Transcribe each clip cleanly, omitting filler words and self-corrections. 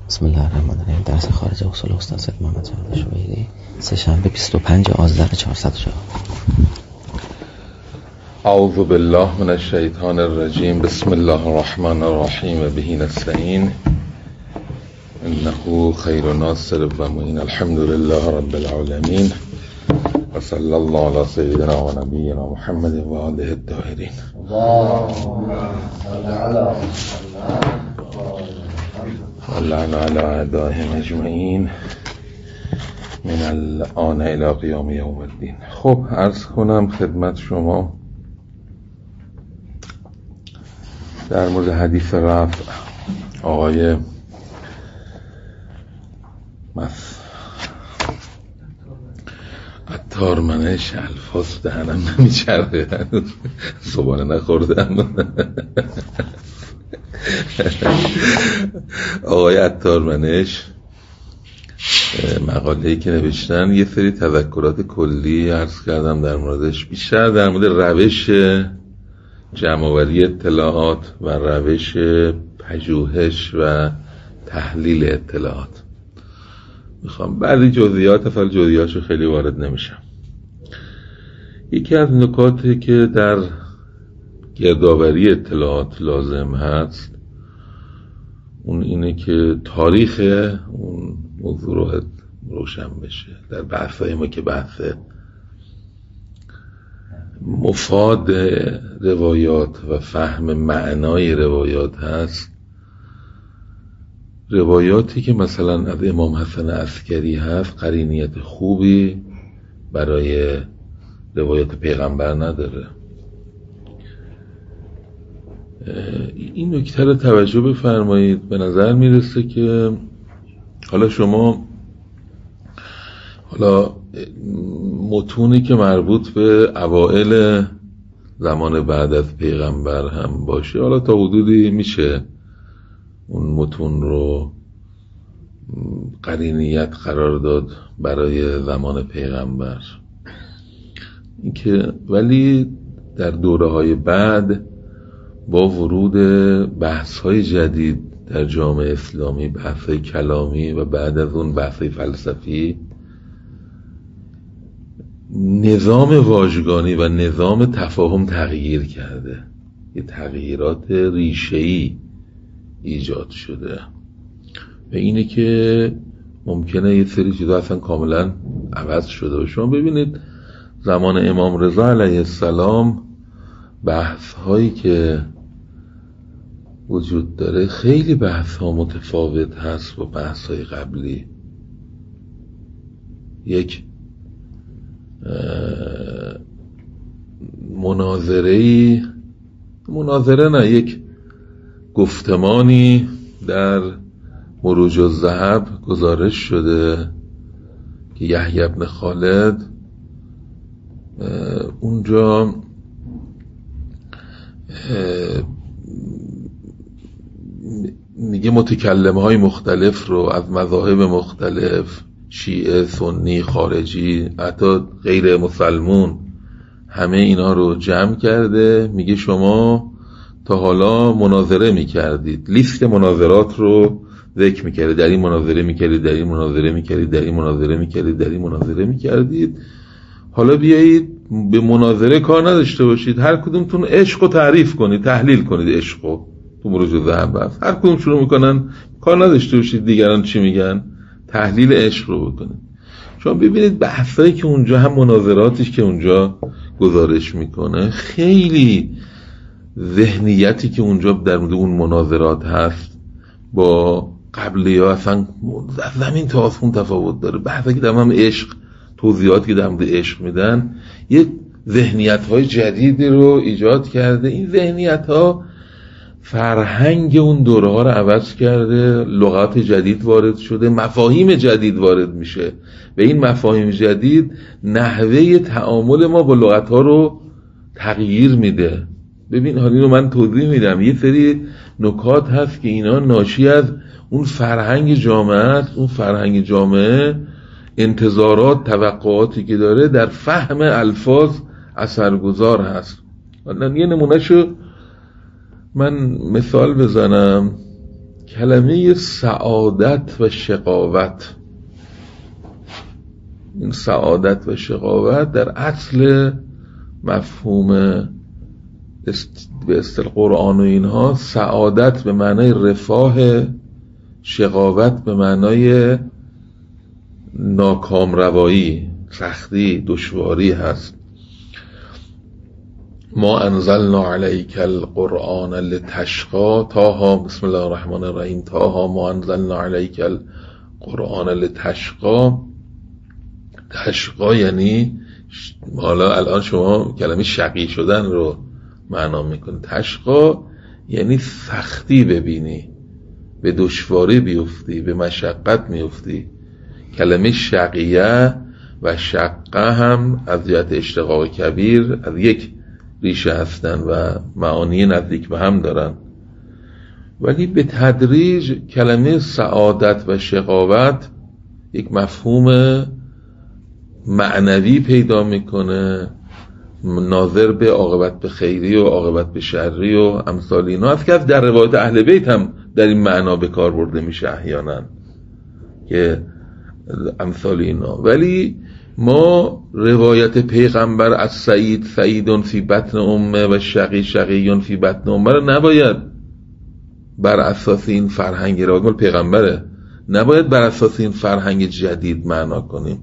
بسم الله الرحمن الرحیم. درس خارج اصول استاد سید محمد جواد شویری، سه‌شنبه 25 آذر 404. اعوذ بالله من الشیطان الرجیم. بسم الله الرحمن الرحیم و به نستعین انه خیر ناصر و معین. الحمد لله رب العالمین و صلی الله علی سیدنا و نبینا محمد و آله الطاهرین. اللعن علی اعدائهم اجمعین من الآن الی قیام یوم الدین. خب عرض کنم خدمت شما در مورد حدیث رفع آقای عطار منش الفاظ دهنم نمیچرده، صبحانه نخوردم. آقای عطار منش مقاله‌ای که نوشتن یه سری تذکرات کلی عرض کردم در موردش، بیشتر در مورد روش جمع‌آوری اطلاعات و روش پژوهش و تحلیل اطلاعات. میخوام بعضی جزئیات جزئیاتشو خیلی وارد نمیشم. یکی از نکاتی که در گردآوری اطلاعات لازم هست اون اینه که تاریخ اون موضوع رو روشن بشه. در بحثای ما که بحث مفاد روایات و فهم معنای روایات هست، روایاتی که مثلا از امام حسن عسکری هست قرینیت خوبی برای روایات پیغمبر نداره. این نکته رو توجه بفرمایید. به نظر میرسه که حالا شما متونی که مربوط به اوائل زمان بعد از پیغمبر هم باشه، حالا تا حدودی میشه اون متون رو قرینیت قرار داد برای زمان پیغمبر، اینکه ولی در دوره‌های بعد با ورود بحث‌های جدید در جامعه اسلامی، بحث‌های کلامی و بعد از اون بحث‌های فلسفی، نظام واژگانی و نظام تفاهم تغییر کرده. یه تغییرات ریشه‌ای ایجاد شده و اینه که ممکنه یه سری چیزا اصلا کاملا عوض شده. و شما ببینید زمان امام رضا علیه السلام بحث هایی که وجود داره خیلی بحث ها متفاوت هست با بحث های قبلی. یک مناظره نه، یک گفتمانی در مروج الذهب گزارش شده که یحیی بن خالد اونجا میگه متکلم های مختلف رو از مذاهب مختلف، شیعه، سنی، خارجی، حتی غیر مسلمون، همه اینا رو جمع کرده. میگه شما تا حالا مناظره میکردید، لیست مناظرات رو ذکر میکردید، در این مناظره میکردید، در این مناظره میکردید، در این مناظره میکردید، در این مناظره میکردید. حالا بیایید به مناظره کار نداشته باشید، هر کدومتون عشق رو تعریف کنید، تحلیل کنید. عشق رو تو مروج الذهب هست، هر کدوم شروع میکنن، کار نداشته باشید دیگران چی میگن، تحلیل عشق رو بکنید. شما ببینید بحثایی که اونجا هم مناظراتش که اونجا گزارش میکنه، خیلی ذهنیتی که اونجا در مورد اون مناظرات هست با قبلی ها اصلا زمین تا آسمون تفاوت داره. بحثی که در مورد عشق، توضیحاتی که در مورد عشق میدن، یه ذهنیت های جدیدی رو ایجاد کرده. این ذهنیت ها فرهنگ اون دوره ها رو عوض کرده، لغات جدید وارد شده، مفاهیم جدید وارد میشه و این مفاهیم جدید نحوه تعامل ما با لغت ها رو تغییر میده. ببین حالی رو من توضیح میدم، یه سری نکات هست که اینا ناشی از اون فرهنگ جامعه است. اون فرهنگ جامعه انتظارات، توقعاتی که داره در فهم الفاظ اثرگذار هست. یه نمونهشو من مثال بزنم. کلمه سعادت و شقاوت، این سعادت و شقاوت در اصل مفهوم به اصطلاح قرآن و اینها، سعادت به معنای رفاه، شقاوت به معنای ناکام روایی، سختی، دشواری هست. ما انزلنا علیک القرآن لتشقی، طه، بسم الله الرحمن الرحیم، طه ما انزلنا علیک القرآن لتشقی. تشقی یعنی حالا الان شما کلمه شقی شدن رو معنا میکنه. تشقی یعنی سختی ببینی، به دشواری بیفتی، به مشقت میفتی. کلمه شقیه و شقه هم از جهت اشتقاق کبیر از یک ریشه هستن و معانی نزدیک به هم دارن، ولی به تدریج کلمه سعادت و شقاوت یک مفهوم معنوی پیدا میکنه ناظر به عاقبت به خیری و عاقبت به شری و امثال اینا است، که از در روایت اهل بیت هم در این معنا به کار برده میشه احیانا که امثال اینا. ولی ما روایت پیغمبر از سعید سعیدون فی بطن امه و شقی شقیون فی بطن امه رو نباید بر اساس این فرهنگ روایت پیغمبره، نباید بر اساس این فرهنگ جدید معنا کنیم.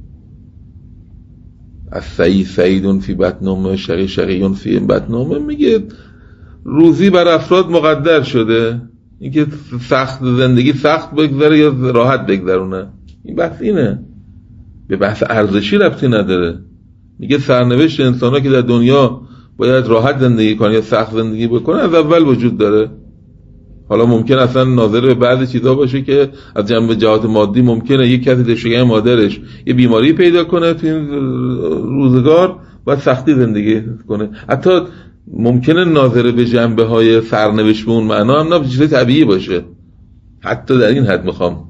از سعید سعیدون فی بطن امه و شقی شقیون فی بطن امه میگه روزی بر افراد مقدر شده، اینکه سخت زندگی سخت بگذره یا راحت بگذرونه، این بحث اینه، به بحث ارزشی ربطی نداره. میگه سرنوشت انسان‌ها که در دنیا باید راحت زندگی کنن یا سخت زندگی بکنن از اول وجود داره. حالا ممکن اصلا ناظر به بعضی چیزا باشه که از جنب جهات مادی ممکنه یک کسی دشگاه مادرش یه بیماری پیدا کنه تو این روزگار باید سختی زندگی کنه. حتی ممکنه ناظر به جنبه های سرنوشت به اون معنا هم نه چیز طبیعی باشه. حتی در این حد میخوام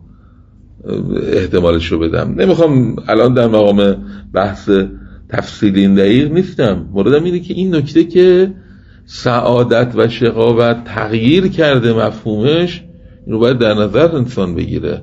احتمالش رو بدم، نمیخوام الان در مقام بحث تفصیلی این دقیق نیستم. موردم اینه که این نکته که سعادت و شقاوت تغییر کرده مفهومش، این رو باید در نظر انسان بگیره.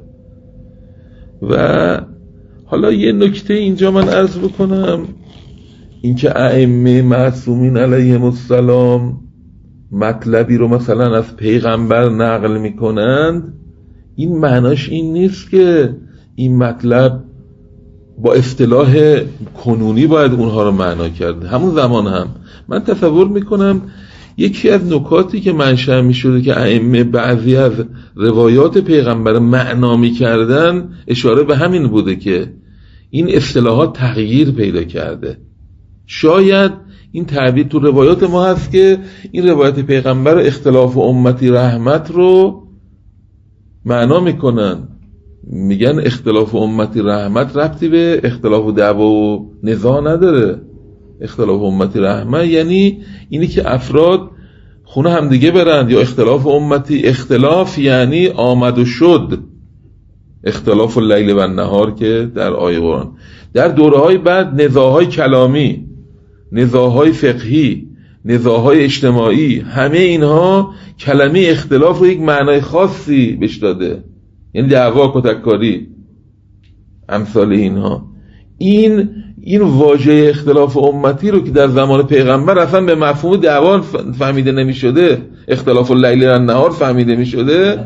و حالا یه نکته اینجا من عرض بکنم، اینکه ائمه معصومین علیهم السلام مطلبی رو مثلا از پیغمبر نقل میکنند، این معناش این نیست که این مطلب با اصطلاح کنونی باید اونها رو معنا کرد. همون زمان هم من تصور میکنم یکی از نکاتی که منشأ میشده که ائمه بعضی از روایات پیغمبر معنا میکردن اشاره به همین بوده که این اصطلاحات تغییر پیدا کرده. شاید این تعبیر تو روایات ما هست که این روایت پیغمبر اختلاف امتی رحمت رو معنا میکنن، میگن اختلاف امتی رحمت ربطی به اختلاف دعوا و نزاع نداره. اختلاف امتی رحمت یعنی اینی که افراد خونه همدیگه برند، یا اختلاف امتی، اختلاف یعنی آمد و شد، اختلاف اللیل و النهار که در آیه قرآن. در دوره‌های بعد نزاع‌های کلامی، نزاع‌های فقهی، نزاع‌های اجتماعی، همه اینها کلمه اختلاف رو یک معنای خاصی بهش داده، یعنی دعوا، کتککاری، امثال اینها. این واژه اختلاف امتی رو که در زمان پیغمبر اصلا به مفهوم دعوا فهمیده نمی شده، اختلاف اللیل و النهار فهمیده می شده،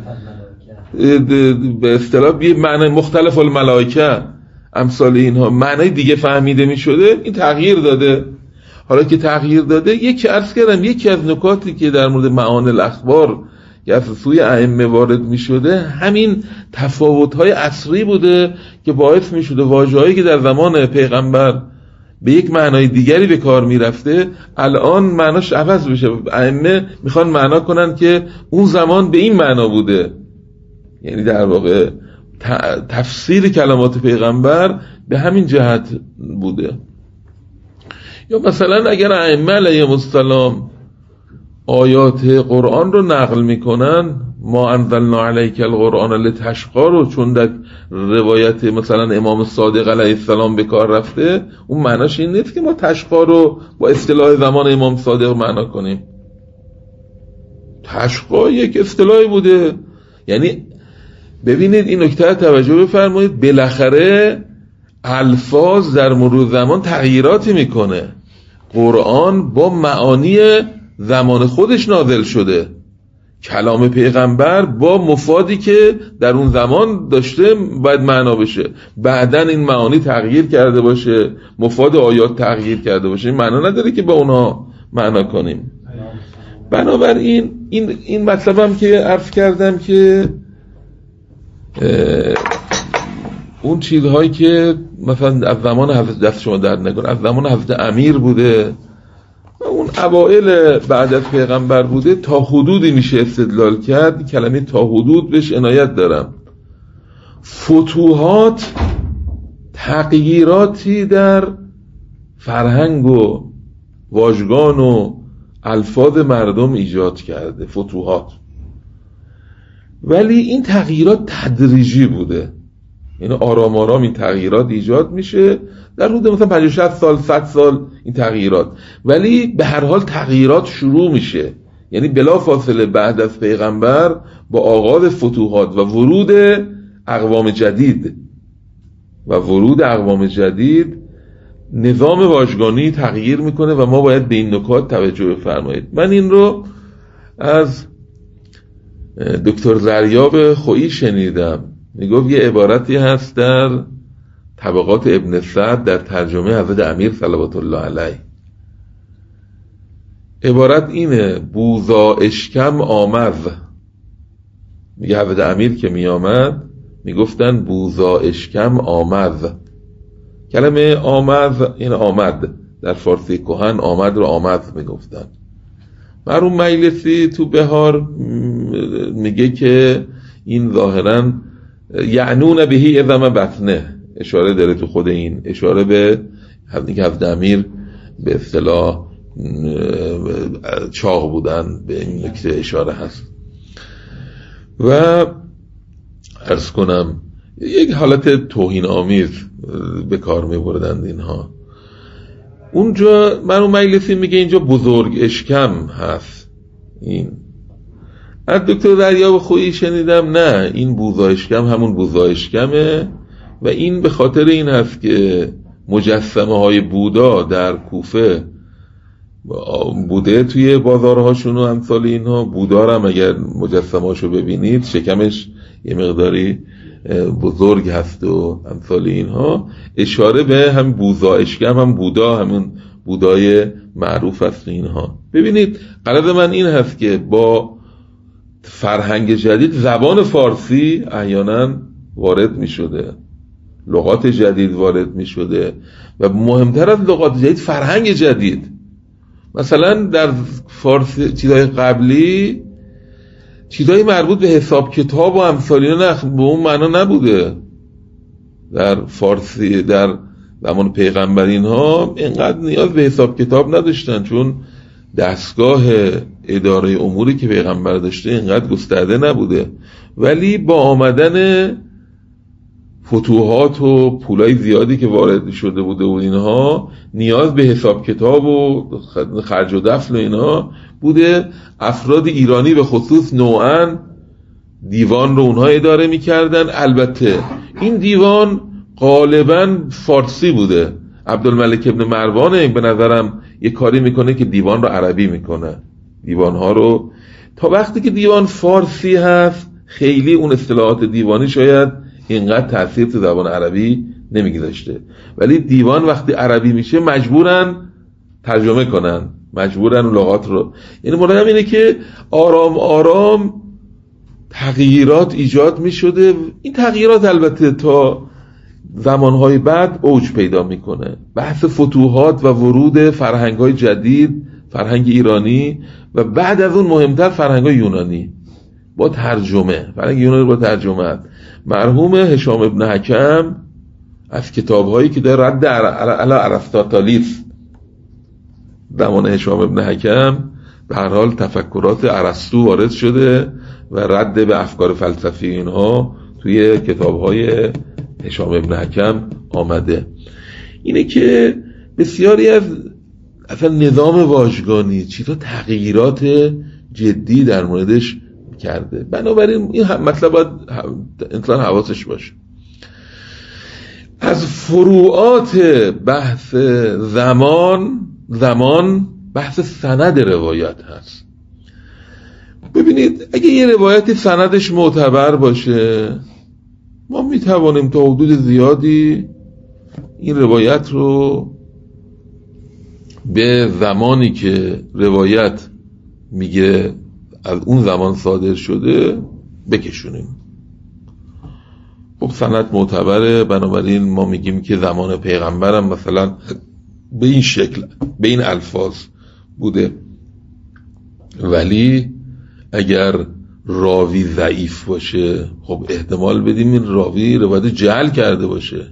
به اصطلاح یه معنی مختلف الملائکه، امثال اینها معنی دیگه فهمیده می شده، این تغییر داده. حالا که تغییر داده، یکی از نکاتی که در مورد معانی الاخبار که از سوی ائمه وارد می شده همین تفاوت‌های عصری بوده که باعث می شده واژه‌هایی که در زمان پیغمبر به یک معنای دیگری به کار می رفته الان معناش عوض بشه. ائمه میخوان معنا کنن که اون زمان به این معنا بوده، یعنی در واقع تفسیر کلمات پیغمبر به همین جهت بوده. یا مثلا اگر ائمه علیهم السلام آیات قرآن رو نقل میکنن، ما انزلنا علیک القرآن لتشقی رو چون در روایت مثلا امام صادق علیه السلام به کار رفته، اون معناش این نیست که ما تشقی رو با اصطلاح زمان امام صادق معنا کنیم. تشقی یک اصطلاحی بوده یعنی ببینید این نکته توجه بفرمایید، بالاخره الفاظ در مرور زمان تغییراتی میکنه. قرآن با معانی زمان خودش نازل شده، کلام پیغمبر با مفادی که در اون زمان داشته باید معنا بشه، بعدن این معانی تغییر کرده باشه، مفاد آیات تغییر کرده باشه، معنا نداره که با اونها معنا کنیم. بنابراین این مطلبم که عرض کردم که اون چیزهایی که مثلا از زمان حضرت، دست شما درد نکنه، از زمان حضرت امیر بوده و اون اوائل بعد از پیغمبر بوده، تا حدودی میشه استدلال کرد. کلمه تا حدود بهش عنایت دارم. فتوحات تغییراتی در فرهنگ و واژگان و الفاظ مردم ایجاد کرده، فتوحات. ولی این تغییرات تدریجی بوده، یعنی آرام آرام این تغییرات ایجاد میشه در حدود مثلا 50-60 سال 100 سال این تغییرات، ولی به هر حال تغییرات شروع میشه. یعنی بلا فاصله بعد از پیغمبر با آغاز فتوحات و ورود اقوام جدید نظام واژگانی تغییر میکنه و ما باید به این نکات توجه بفرمایید. من این رو از دکتر زریاب خویی شنیدم، میگفت یه عبارتی هست در طبقات ابن سعد در ترجمه حضرت امیر صلوات الله علیه. عبارت اینه: بوزا اشکم آمد. میگه حضرت امیر که میامد میگفتن بوزا اشکم آمد. کلمه آمد این آمد در فارسی کهن، آمد رو آمد میگفتن. مرحوم مجلسی تو بهار میگه که این ظاهراً یعنون بهی اذم بطنه، اشاره داره تو خود این، اشاره به حضرت امیر به اصطلاح چاق بودن، به این نکته اشاره هست. و عرض کنم یک حالت توهین آمیز به کار میبردند اینها. اونجا مرحوم مجلسی میگه اینجا بزرگ اشکم هست. این از دکتر دریاب خویی شنیدم نه، این بوزا اشکم همون بوزا اشکمه و این به خاطر این هست که مجسمه های بودا در کوفه بوده توی بازارهاشون و امثال اینها. بودا هم اگر مجسمه هاشو ببینید شکمش یه مقداری بزرگ هست و امثال اینها، اشاره به هم بوزا اشکم، هم بودا، همون بودای معروف است اینها. ببینید غرض من این هست که با فرهنگ جدید زبان فارسی احیانا وارد می شده، لغات جدید وارد می شده و مهمتر از لغات جدید فرهنگ جدید. مثلا در فارسی چیزای قبلی چیزای مربوط به حساب کتاب و امثال اینا به اون معنا نبوده. در فارسی در زمان پیغمبرین ها اینقدر نیاز به حساب کتاب نداشتن، چون دستگاه اداره اموری که پیغمبر داشته اینقدر گسترده نبوده. ولی با آمدن فتوحات و پولای زیادی که وارد شده بوده و اینها، نیاز به حساب کتاب و خرج و دفع و اینها بوده. افراد ایرانی به خصوص نوعاً دیوان رو اونها اداره می‌کردن. البته این دیوان غالباً فارسی بوده. عبدالملک ابن مروان به نظرم یه کاری میکنه که دیوان رو عربی میکنه، دیوانها رو. تا وقتی که دیوان فارسی هست خیلی اون اصطلاحات دیوانی شاید اینقدر تأثیر تو زبان عربی نمیگذاشته، ولی دیوان وقتی عربی میشه مجبورن ترجمه کنن، مجبورن اون لغات رو. یعنی مورد اینه که آرام آرام تغییرات ایجاد میشده. این تغییرات البته تا زمانهای بعد اوج پیدا میکنه. بحث فتوحات و ورود فرهنگ‌های جدید، فرهنگ ایرانی و بعد از اون مهمتر فرهنگ‌های یونانی با ترجمه، فرهنگ یونانی با ترجمه. مرحوم هشام ابن حکم از کتاب‌هایی که در رد علی ارسطاطالیس، زمان هشام ابن حکم به هر حال تفکرات ارسطو وارد شده و رد به افکار فلسفی اینها توی کتاب‌های هشام ابن حکم آمده. اینه که بسیاری از اصلا نظام واژگانی چیزا تغییرات جدی در موردش کرده. بنابراین این مطلب باید انسان حواسش باشه. از فروعات بحث زمان بحث سند روایت هست. ببینید اگه یه روایتی سندش معتبر باشه، ما میتوانیم تا حدود زیادی این روایت رو به زمانی که روایت میگه از اون زمان صادر شده بکشونیم. خب سند معتبره، بنابراین ما میگیم که زمان پیغمبرم مثلا به این شکل به این الفاظ بوده. ولی اگر راوی ضعیف باشه، خب احتمال بدیم این راوی روایت جعل کرده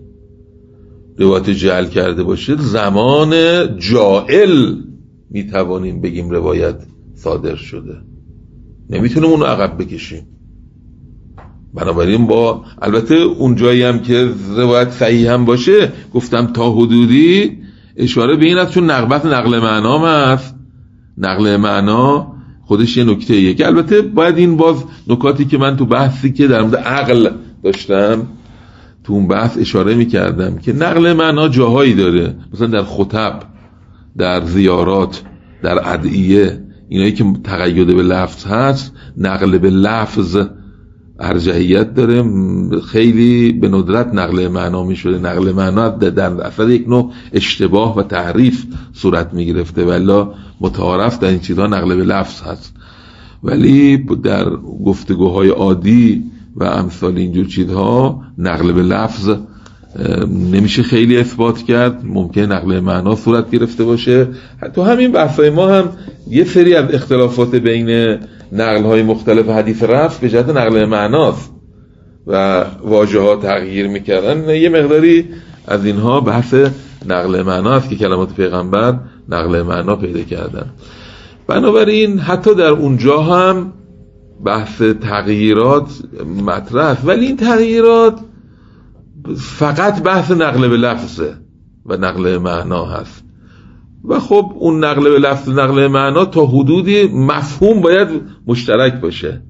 باشه، زمان جائل میتوانیم بگیم روایت صادر شده، نمیتونیم اونو عقب بکشیم. بنابراین با البته اون جایی هم که روایت صحیح هم باشه گفتم تا حدودی اشاره به این است، چون نقل معنا هست. نقل معنا خودش یه نکته‌ایه که البته باید این باز نکاتی که من تو بحثی که در مورد عقل داشتم تو اون بحث اشاره می‌کردم که نقل معنا جاهایی داره، مثلا در خطب، در زیارات، در ادعیه، اینایی که تقید به لفظ هست نقل به لفظ ارجحیت داره، خیلی به ندرت نقل معنا می‌شده. نقل معنا در اصل یک نوع اشتباه و تحریف صورت می‌گرفته، ولی متعارف در این چیزها نقل به لفظ هست. ولی در گفتگوهای عادی و امثال اینجور چیزها نقل به لفظ نمیشه خیلی اثبات کرد، ممکن نقل معنا صورت گرفته باشه. تو همین بحثای ما هم یه سری از اختلافات بین نقل‌های مختلف حدیث رفع به جهت نقل معناست و واژه‌ها تغییر می‌کردن. یه مقداری از اینها بحث نقل معنا است که کلمات پیغمبر نقل معنا پیدا کردن. بنابراین حتی در اونجا هم بحث تغییرات مطرح است، ولی این تغییرات فقط بحث نقل به لفظه و نقل معنا هست. و خب اون نقل به لفظ نقل معنا تا حدودی مفهوم باید مشترک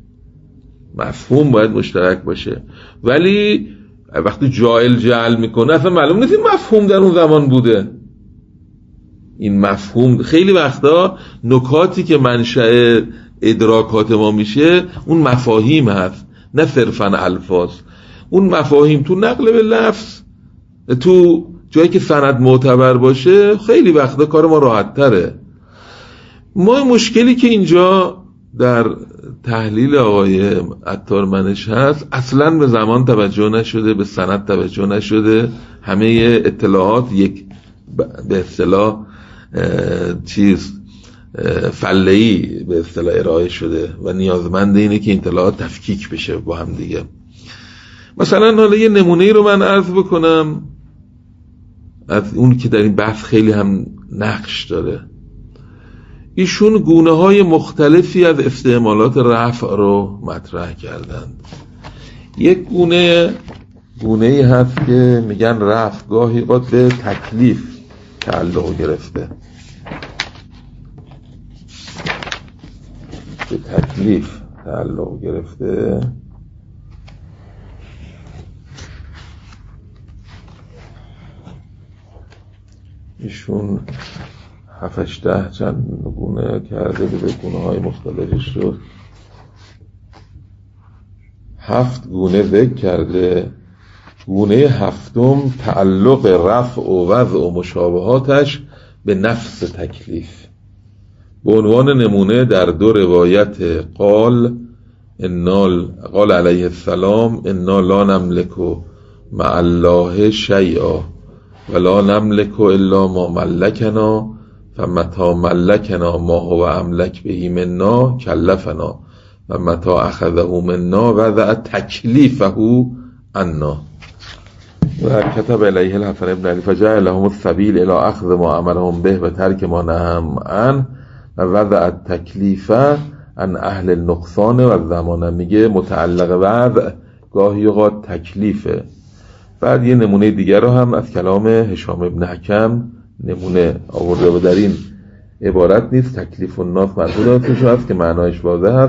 باشه، ولی وقتی جعل میکنه اصلا معلوم نیست این مفهوم در اون زمان بوده. این مفهوم خیلی وقتا نکاتی که منشأ ادراکات ما میشه اون مفاهیم هست، نه صرفاً الفاظ. اون مفاهیم تو نقل به لفظ، تو جایی که سند معتبر باشه، خیلی وقتا کار ما راحت تره. ما مشکلی که اینجا در تحلیل آقای عطارمنش هست، اصلاً به زمان توجه نشده، به سند توجه نشده، همه اطلاعات یک به اصطلاح فله‌ای به اصطلاح ارائه شده و نیازمند اینه که اطلاعات تفکیک بشه با هم دیگه. مثلا حالا یه نمونه‌ای رو من عرض بکنم از اون که در این بحث خیلی هم نقش داره. ایشون گونه‌های مختلفی از استعمالات رفع رو مطرح کردند. یک گونه‌ای هست که میگن رفع گاهی باید به تکلیف تعلق گرفته، ایشون 7-8 چند گونه کرده، به گونه‌های مختلفش رو 7 گونه ذکر کرده. گونه 7 تعلق رفع و وضع و مشابهاتش به نفس تکلیف. به عنوان نمونه در 2 روایت قال علیه السلام انا لا نملک مع الله شیئا ولا نملک الا ما ملکنا فمتى ملکنا ما هو املک به منا کلفنا و متى اخذه منا وضع تکلیفه عنا و کتب الیه الحسن ابن علی فجعل لهم السبیل الی اخذ ما امرهم به و ترک ما نههم عنه و وضع تکلیف عن اهل النقصان و زمان. میگه متعلق وضع گاهی اوقات تکلیفه. بعد یه نمونه دیگر رو هم از کلام هشام ابن حکم نمونه آورده و در این عبارت نیست تکلیف الناس منظور ازش هست که معنایش واضح هست.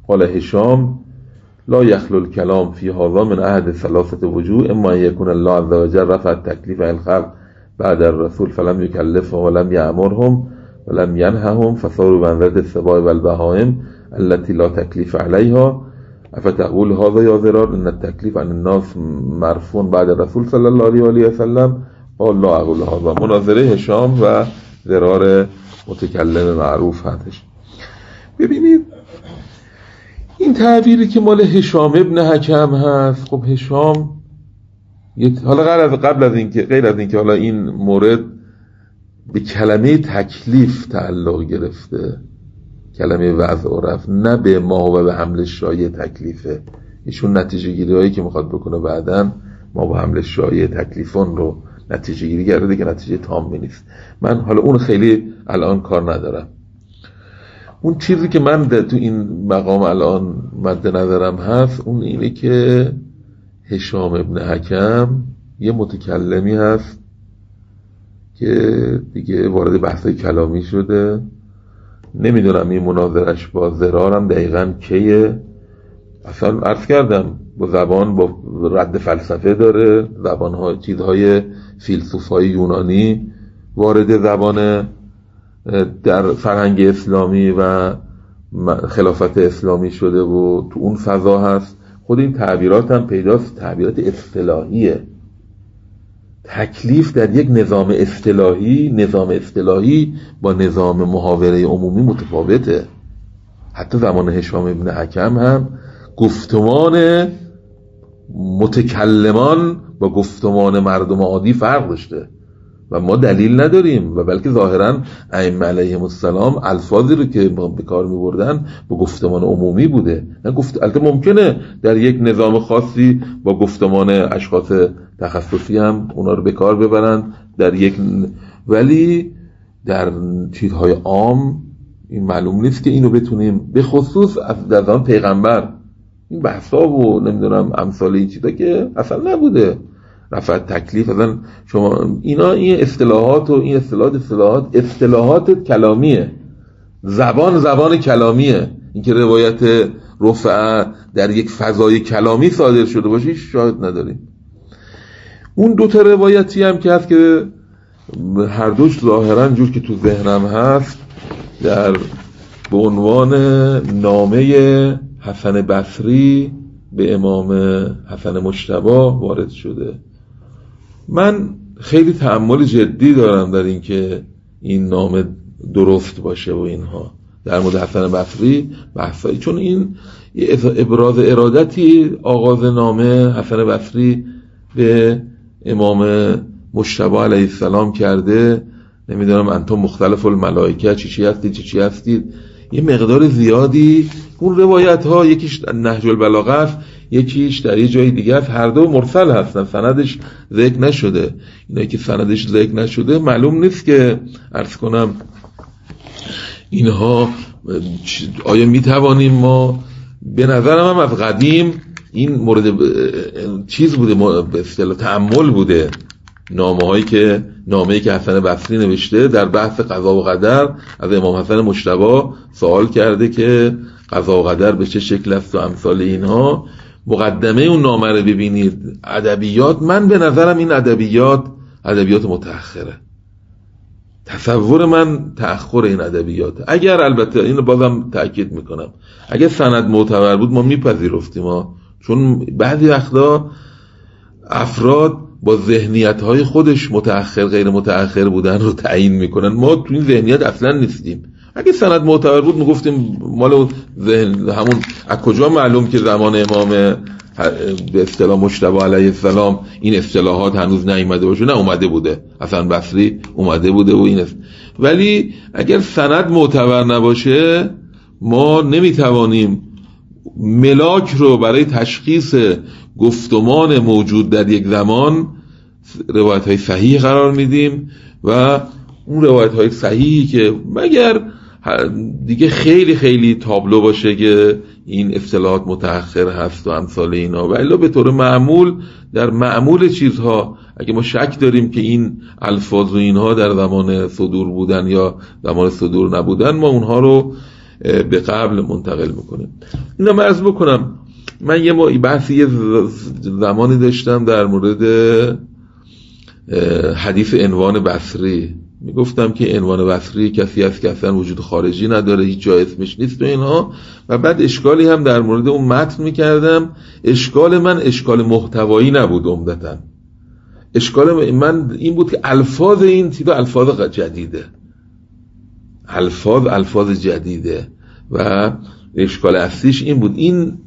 قال هشام لا يخلو الكلام في هذا من أحد ثلاثة وجوه، اما ان يكون الله عز وجل رفع التكليف عن الخلق بعد الرسول فلم يكلفهم ولم يأمرهم ولم ينههم فصاروا بمنزلة السباع والبهائم التي لا تكليف عليها. افتقول هذا يا ضرار ان التكليف عن الناس مرفوع بعد الرسول صلى الله عليه وآله وسلم؟ قال لا اقول هذا. مناظره هشام و ضرار متکلم معروف هستش. ببینید این تعبیری که مال هشام ابن حکم هست، خب هشام حالا قبل از اینکه غیر از اینکه حالا این مورد به کلمه تکلیف تعلق گرفته، کلمه وضع و رفع، نه به ما و به حمل شایع تکلیفه. ایشون نتیجه گیری هایی که میخواد بکنه بعدن ما با حمل شایع تکلیفون رو نتیجه گیری کرده که نتیجه تامی نیست. من حالا اون خیلی الان کار ندارم. اون چیزی که من تو این مقام الان مد نظرم هست اون اینه که هشام ابن حکم یه متکلمی هست که دیگه وارد بحث کلامی شده. نمیدونم این مناظرش با ضرارم دقیقاً کیه. اصلا عرض کردم با زبان با رد فلسفه داره، زبان‌ها چیزهای فیلسوفای یونانی وارد زبان در فرهنگ اسلامی و خلافت اسلامی شده و تو اون فضا هست. خود این تعبیرات هم پیداست، تعبیرات اصطلاحیه. تکلیف در یک نظام اصطلاحی با نظام محاوره عمومی متفاوته. حتی زمان هشام ابن حکم هم گفتمان متکلمان با گفتمان مردم عادی فرق داشته و ما دلیل نداریم و بلکه ظاهراً ائمه علیهم السلام الفاظی رو که به کار می‌بردن با گفتمان عمومی بوده. البته ممکنه در یک نظام خاصی با گفتمان اشخاص تخصصی هم اونا رو به کار ببرن ولی در چیزهای عام این معلوم نیست که اینو بتونیم، به خصوص در زمان پیغمبر این بحثا و نمیدونم امثال این چیزا که اصلا نبوده. رفع تکلیف اصلا شما این اصطلاحات و این اصطلاحات کلامیه. زبان کلامیه. اینکه روایت رفع در یک فضای کلامی صادر شده باشه شاید نداریم. اون دو تا روایتی هم که هست که هر دوش ظاهرا جور که تو ذهنم هست به عنوان نامه حسن بصری به امام حسن مجتبی وارد شده. من خیلی تأمل جدی دارم در این که این نامه درست باشه و اینها در مورد حسن بصری بحثایی، چون این ابراز ارادتی آغاز نامه حسن بصری به امام مجتبی علیه السلام کرده. نمیدونم انتم مختلف الملائکه چی هستید یه مقدار زیادی اون روایت ها، یکیش نهج البلاغه است، یکیش در یه جای دیگه است، هر دو مرسل هستن، سندش ذکر نشده. اینایی که سندش ذکر نشده معلوم نیست که عرض کنم اینها آیا میتوانیم ما، به نظرم هم از قدیم این مورد چیز بوده، به اصطلاح تأمل بوده. نامه‌ای که حسن بصری نوشته در بحث قضا و قدر از امام حسن مجتبی سوال کرده که قضا و قدر به چه شکل است و امثال اینها. مقدمه اون نامه رو ببینید، ادبیات، من به نظرم این ادبیات متأخره. تصور من تأخر این ادبیات. اگر البته اینو بازم تأکید میکنم اگر سند معتبر بود ما میپذیرفتیم چون بعضی وقتا افراد با ذهنیت‌های خودش متأخر غیر متأخر بودن رو تعیین میکنن. ما تو این ذهنیت اصلا نیستیم. اگه سند معتبر بود میگفتیم مال ذهن همون. از کجا معلوم که زمان امام به اصطلاح مجتبی علیه السلام این اصطلاحات هنوز نیامده باشه؟ نه، اومده بوده، حسن بصری اومده بوده و این ولی اگر سند معتبر نباشه ما نمیتوانیم ملاک رو برای تشخیص گفتمان موجود در یک زمان روایت های صحیح قرار میدیم و اون روایت های صحیحی که مگر دیگه خیلی خیلی تابلو باشه که این اصطلاحات متأخر هست و امثال اینا، ولی به طور معمول در معمول چیزها اگه ما شک داریم که این الفاظ و اینها در زمان صدور بودن یا زمان صدور نبودن ما اونها رو به قبل منتقل میکنه. اینا من عرض بکنم، من یه بحثی زمانی داشتم در مورد حدیث عنوان بصری، میگفتم که عنوان بصری کسی هست که اصلا وجود خارجی نداره، هیچ جای اسمش نیست و اینها، و بعد اشکالی هم در مورد اون متن میکردم. اشکال من اشکال محتوایی نبود، عمدتاً اشکال من این بود که الفاظ این چیزا الفاظ جدیده، الفاظ جدیده و اشکال اصلیش این بود. این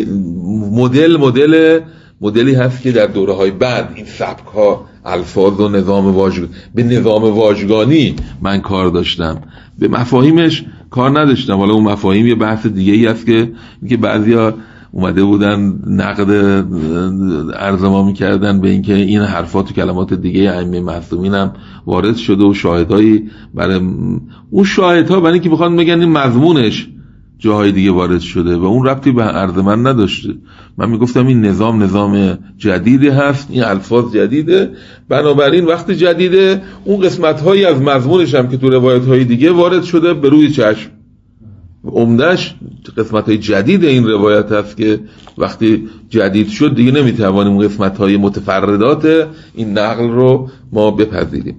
مدلی هست که در دوره‌های بعد این سبک‌ها الفاظ و به نظام واژگانی من کار داشتم، به مفاهیمش کار نداشتم. حالا اون مفاهیم یه بحث دیگه‌ای هست که بعضیا اومده بودن نقد عرض ما میکردن به اینکه این حرفات و کلمات دیگه ائمه معصومین هم وارد شده و شاهدایی برای اون شاهدها برای اینکه بخوان بگن این مضمونش جاهای دیگه وارد شده و اون ربطی به عرض من نداشته. من میگفتم این نظام جدیدی هست، این الفاظ جدیده، بنابراین وقتی جدیده اون قسمت‌هایی از مضمونش هم که تو روایت‌های دیگه وارد شده به روی چشم. عمده‌اش قسمت‌های جدید این روایت هست که وقتی جدید شد دیگه نمیتوانیم قسمت‌های متفردات این نقل رو ما بپذیریم.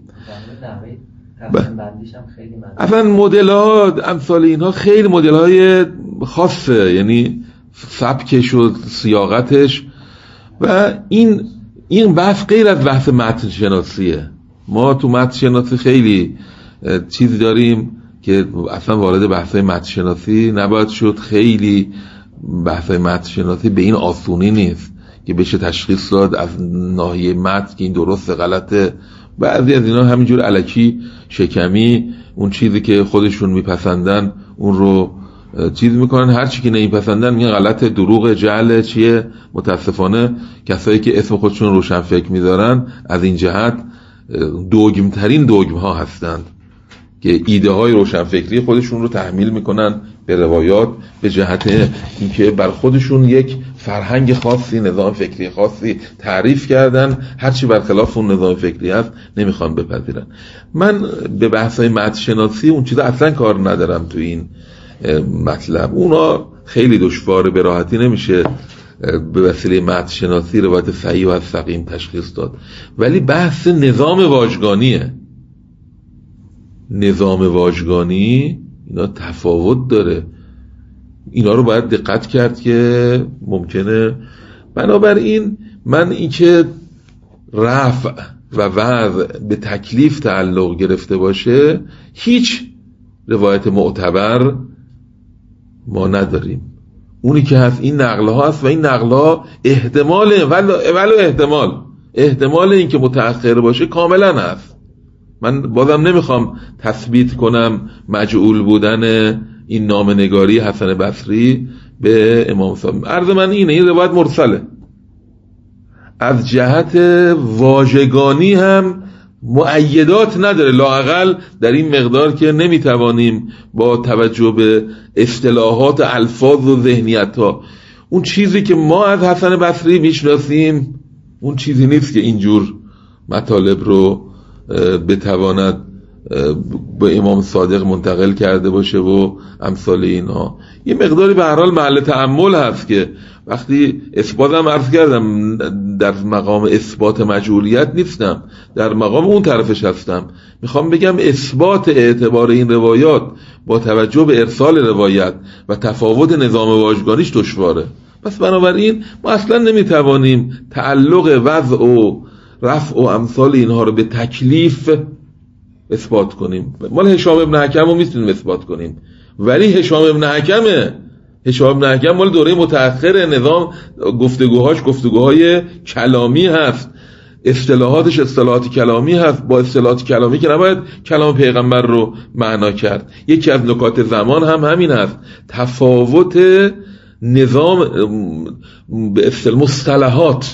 اصلا مدل‌ها امثال اینها خیلی مدل‌های خاصه، یعنی سبکش و سیاقتش، و این بحث غیر از بحث متن شناسیه. ما تو متن شناسی خیلی چیزی داریم که اصلا وارد بحث‌های متن شناسی نباید شد. خیلی بحث‌های متن شناسی به این آسونی نیست که بشه تشخیص داد از ناحیه متن که این درسته غلطه. بعضی از اینا همینجور الکی شکمی اون چیزی که خودشون میپسندن اون رو چیز میکنن، هر چی که نمیپسندن میگن غلطه، دروغ، جهل چیه. متاسفانه کسایی که اسم خودشون روشن فکر میذارن از این جهت دوگمترین دوگم ها هستند که ایده های روشن فکری خودشون رو تحمیل میکنن به روایات به جهت اینکه بر خودشون یک فرهنگ خاصی، نظام فکری خاصی تعریف کردن، هرچی برخلاف اون نظام فکری هست نمیخوان بپذیرن. من به بحث‌های متن شناسی اون چیزا اصلا کار ندارم تو این مطلب، اونا خیلی دشواره، به راحتی نمیشه به وسیله متن شناسی روایت صحیح و سقیم تشخیص داد. ولی بحث نظام واژگانیه، نظام واژگانی اینا تفاوت داره، اینا رو باید دقت کرد که ممکنه. بنابراین من اینکه رفع و وضع به تکلیف تعلق گرفته باشه هیچ روایت معتبر ما نداریم. اونی که هست این نقل‌ها هست و این نقل‌ها احتماله ولو احتمال این که متأخر باشه کاملا هست. من بازم نمیخوام تثبیت کنم مجعول بودن این نامه‌نگاری حسن بصری به امام صادق. عرض من اینه، این روایت مرسله، از جهت واژگانی هم مؤیدات نداره، لااقل در این مقدار که نمیتوانیم با توجه به اصطلاحات الفاظ و ذهنیت‌ها اون چیزی که ما از حسن بصری میشناسیم اون چیزی نیست که اینجور مطالب رو بتواند به امام صادق منتقل کرده باشه و امثال اینا. یه مقداری به هر حال محل تأمل هست که وقتی اثباتم عرض کردم در مقام اثبات مجهولیت نیستم، در مقام اون طرفش هستم. میخوام بگم اثبات اعتبار این روایات با توجه به ارسال روایت و تفاوت نظام واژگانیش دشواره. پس بنابراین ما اصلا نمیتوانیم تعلق وضع و رفع و امثال اینها رو به تکلیف اثبات کنیم. مال هشام ابن حکم رو میتونیم اثبات کنیم، ولی هشام ابن حکم مال دوره متأخر، نظام گفتگوهای کلامی هست، اصطلاحاتش اصطلاحات کلامی هست. با اصطلاحات کلامی که نباید کلام پیغمبر رو معنا کرد. یکی از نکات زمان هم همین هست، تفاوت نظام به اصطلاح مصطلحات،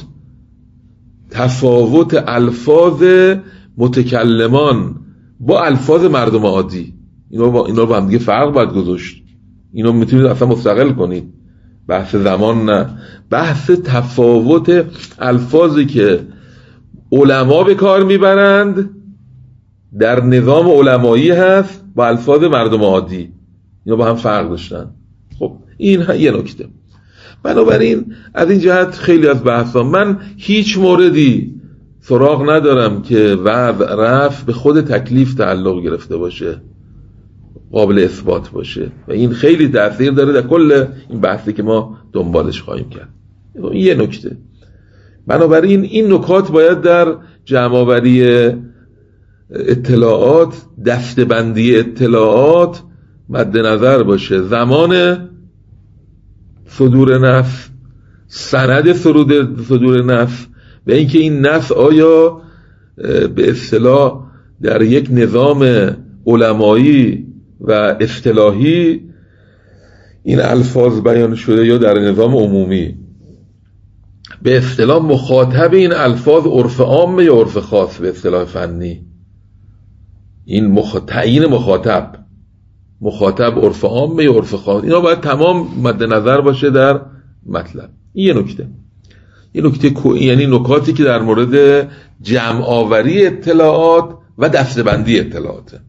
تفاوت الفاظ متکلمان با الفاظ مردم عادی. اینا با هم دیگه فرق باید گذاشت. اینو میتونید اصلا مستقل کنید، بحث زمان نه، بحث تفاوت الفاظی که علما به کار میبرند در نظام علمایی هست با الفاظ مردم عادی. اینا با هم فرق داشتن. خب این یه نکته. بنابراین از این جهت خیلی از بحثا من هیچ موردی سراغ ندارم که وعظ رفع به خود تکلیف تعلق گرفته باشه، قابل اثبات باشه و این خیلی تأثیر داره در کل این بحثی که ما دنبالش خواهیم کرد. این یه نکته. بنابراین این نکات باید در جمع‌آوری اطلاعات، دسته‌بندی اطلاعات مد نظر باشه. زمان صدور نص، سند صدور نص و اینکه این نص آیا به اصطلاح در یک نظام علمایی و اصطلاحی این الفاظ بیان شده یا در نظام عمومی. به اصطلاح مخاطب این الفاظ عرف عام یا عرف خاص به اصطلاح فنی. این تعیین مخاطب عرف عام یا عرف خاص، اینا باید تمام مد نظر باشه در مطلب. این یه نکته یعنی نکاتی که در مورد جمع آوری اطلاعات و دسته‌بندی اطلاعاته.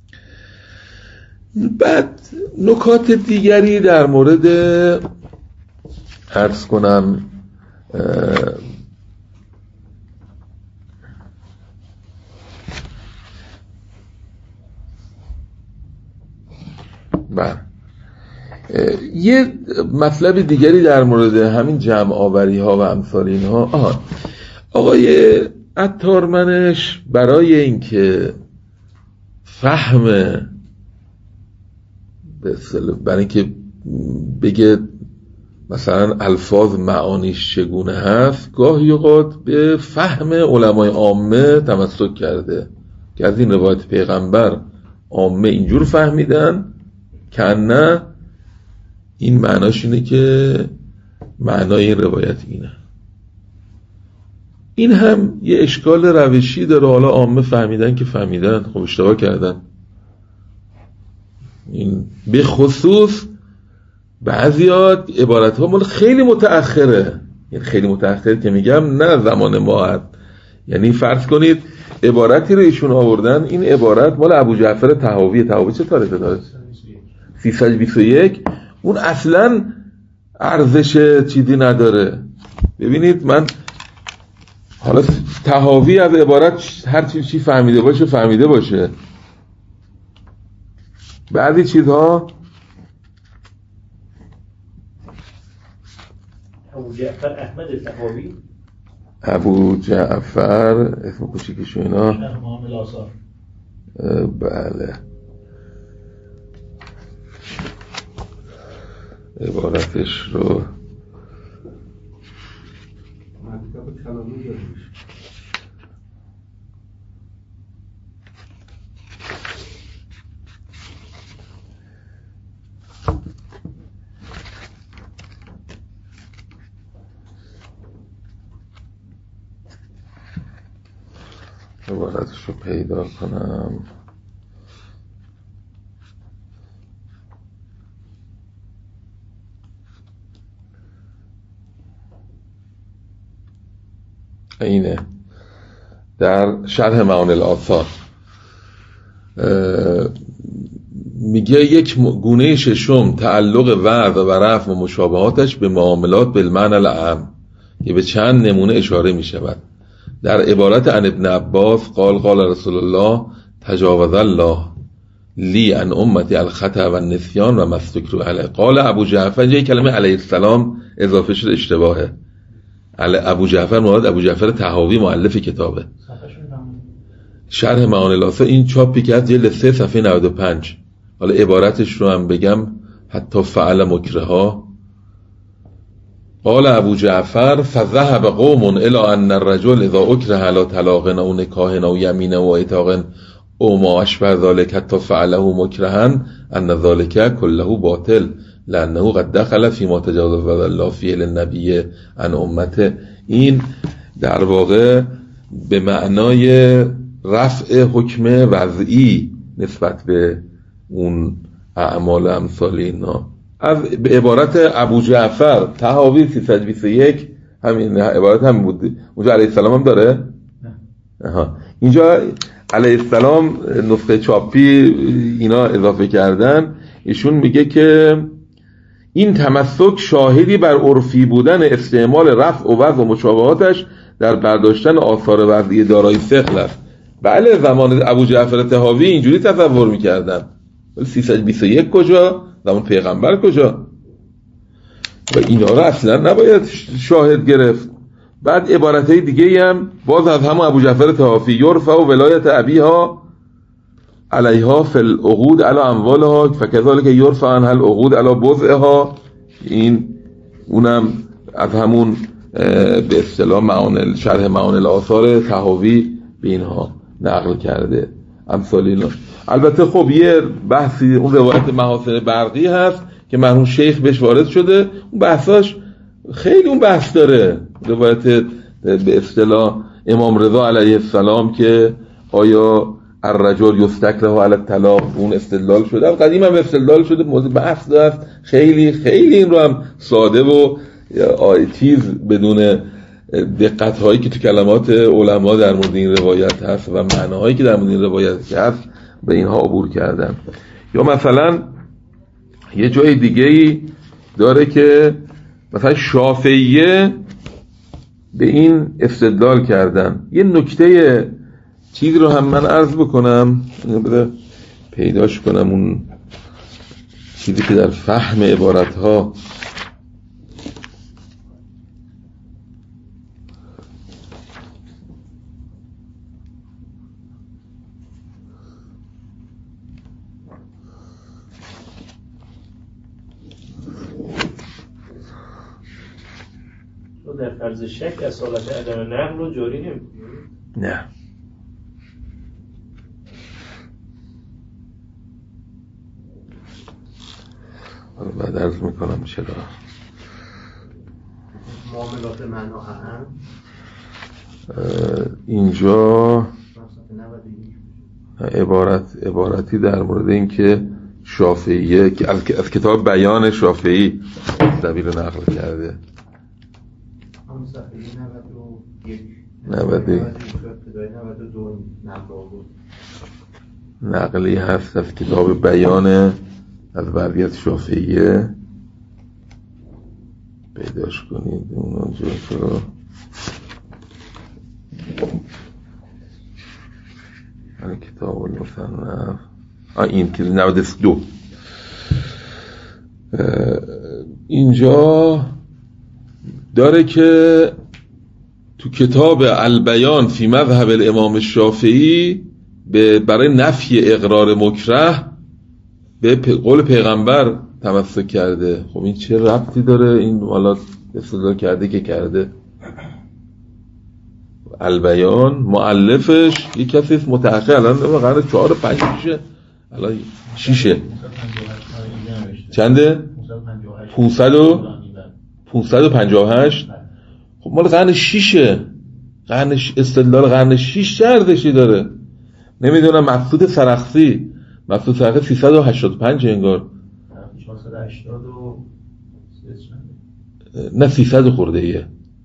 بعد نکات دیگری در مورد عرض کنم یه مطلب دیگری در مورد همین جمع آوری ها و امثال اینها. آقای عطارمنش برای اینکه برای اینکه بگه مثلا الفاظ معانیش چگونه هست، گاهی اوقات به فهم علمای عامه تمسک کرده که از این روایت پیغمبر عامه اینجور فهمیدن که نه این معناش اینه که معنای این روایت اینه. این هم یه اشکال روشی داره. حالا عامه فهمیدن که فهمیدن، خب اشتباه کردن. این به خصوص بعضیات عبارت ها مال خیلی متأخره، یعنی خیلی متأخر که میگم نه زمان ما هست. یعنی فرض کنید عبارتی رو ایشون آوردن، این عبارت مال ابو جعفر طحاوی چه تاریخی داره؟ 321. اون اصلا ارزش چیزی نداره. ببینید من حالا طحاوی از عبارت هر چی فهمیده باشه. بعضی چیزها ابو جعفر اسم کوچیکشو اینا بله عبارتش رو پیدا کنم. اینه در شرح معانی الآثار میگه یک گونه ششم تعلق وعظ و رفع و مشابهاتش به معاملات بالمعنی الاعم که به چند نمونه اشاره میشود. در عبارت عن ابن عباس قال رسول الله تجاوز الله لی عن امتی الخطأ و النسیان و ما استکرهوا علیه. قال ابو جعفر، یه کلمه علیه السلام اضافه شده اشتباهه. ابو جعفر مراد ابو جعفر طحاوی مؤلف کتابه. شرح معانی الآثار این چاپی کرد جلد 3 صفحه 95. حالا عبارتش رو هم بگم. حتی فعل مکرها قال ابو جعفر فذهب قوم الى ان الرجل اذا اکره على طلاق او نکاح او یمین او عتاق او ما اشبه ذلك حتی فعله مکرها ان ذلك كله باطل لانه قد دخل فيما تجاوز الله فيه للنبي عن امته. این در واقع به معنای رفع حکم وضعی نسبت به اون اعمال امثال اینا. به عبارت ابو جعفر طحاوی 321 همین عبارت هم بود. اونجا علیه السلام هم داره؟ نه. اینجا علیه السلام نسخه چاپی اینا اضافه کردن. ایشون میگه که این تمسک شاهدی بر عرفی بودن استعمال رفع و وضع و مشابهاتش در برداشتن آثار وضعی دارای ثقل است. بله زمان ابو جعفر طحاوی اینجوری تصور میکردن، 321 کجا؟ زمان پیغمبر کجا؟ و اینا رو اصلا نباید شاهد گرفت. بعد عبارتهای دیگه هم باز از همون ابو جعفر طحاوی، یرفع و ولایت ابیها علیها فی العقود علی اموالها فکذالک یرفع عنها العقود علی بضعها. این اونم از همون به اصطلاح معانل شرح معانل آثار طحاوی به اینها نقل کرده. امثال اینا. البته خب یه بحثی اون روایت محاسن برقی هست که مرحوم شیخ بهش وارد شده، اون بحثاش خیلی اون بحث داره. روایت به اصطلاح امام رضا علیه السلام که آیا الرجل یستکره علی الطلاق، اون استدلال شده، قدیم هم استدلال شده، موضوع بحث داشت. خیلی خیلی این رو هم ساده و چیز بدون دقت هایی که تو کلمات علما در مورد این روایت هست و معناهایی که در مورد این روایت هست به اینها عبور کردن. یا مثلا یه جای دیگه‌ای داره که مثلا شافعیه به این استدلال کردن. یه نکته چیز رو هم من عرض بکنم، بذار پیداش کنم، اون چیزی که در فهم عبارت ها در فرض شک اصالت عدم نقل رو جاری نمی‌کنی؟ نه. حالا بعد عرض میکنم چرا. معاملات معنا اهم اینجا عبارتی در مورد این که شافعیه که از کتاب بیان شافعی دبیر نقل کرده. همون صفحه 92 نقلی هست از کتاب بیان از وضعیت شافعیه، پیداش کنید اونجا رو. این کتاب المصنف این که 92 اینجا داره که تو کتاب البیان فی مذهب الامام الشافعی برای نفی اقرار مکره به قول پیغمبر تمسک کرده. خب این چه ربطی داره؟ این حالا استدلال کرده که کرده. البیان مؤلفش یک کسی است متأخر، الان قرن 4 5 میشه، الان 6 چنده؟ 558. خب مال قرن 6، قرن استدلال قرن 6 چه ارزشی داره؟ نمیدونم. مقصود سرخسی 385 انگار 480 نه 300 خورده ایه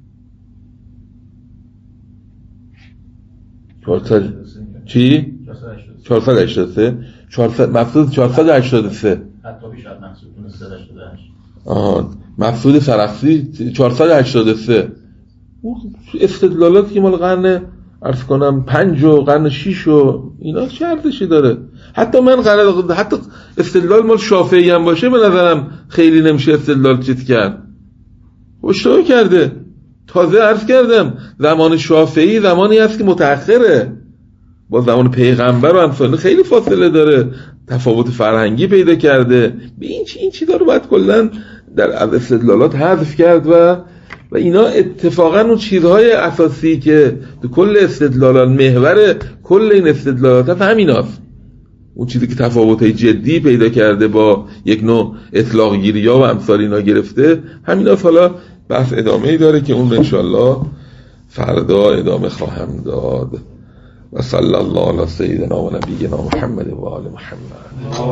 400 چی؟ 483 مقصود 483 خطابی شاید مقصود تونه 388 مقصود سرخسی 483. اون استدلالاتی که مال قرن عرض کنم 5 و قرن 6 و اینا چه ارزشی داره؟ حتی حتی استدلال مال شافعی هم باشه به نظرم خیلی نمیشه استدلال چیز کرد. اشتباه کرده. تازه عرض کردم زمان شافعی زمانی هست که متأخره، با زمان پیغمبر و امثال خیلی فاصله داره، تفاوت فرهنگی پیدا کرده. به این چیزا رو باید کلا از استدلالات حذف کرد و اینا اتفاقا اون چیزهای اساسی که تو کل استدلالات محور کل این استدلالات هست همیناست. اون چیزی که تفاوت‌های جدی پیدا کرده با یک نوع اطلاق گیری‌ها و امثال اینا گرفته همیناست. حالا بحث ادامه‌ای داره که اون انشالله فردا ادامه خواهم داد. و صلی الله علی سیدنا و نبینا محمد و آل محمد.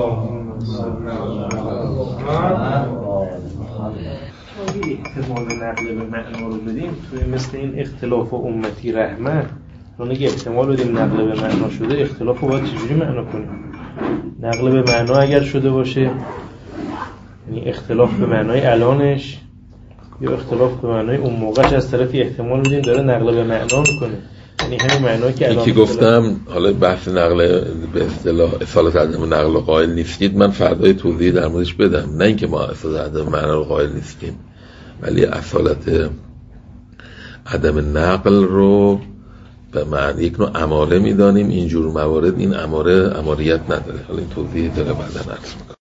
احتمال نقل به معنا رو بدیم توی مثل این اختلاف امتی رحمت، چون اگه احتمال بدیم نقل به معنا شده، اختلاف رو باید چجوری معنا کنیم؟ نقل به معنا اگر شده باشه، یعنی اختلاف به معنای الانش یا اختلاف به معنای اون موقعش، از طرفی احتمال میدیم داره نقل به معنا میکنه، یعنی همین معنایی که الان گفتم. حالا بحث نقل به اصطلاح اصالت عدم نقل قائل نیستید، من فردای توضیح در موردش بدم، نه اینکه ما اصالت عدم معنا قائل نیستیم، ولی اصالت عدم نقل رو به معنی یک نوع اماره میدانیم. اینجور موارد این اماره اماریت نداره. حالا این توضیح داره بعداً عرض میکنم.